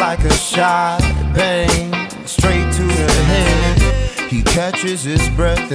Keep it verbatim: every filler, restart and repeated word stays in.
like a shot, bang, straight to the head. He catches his breath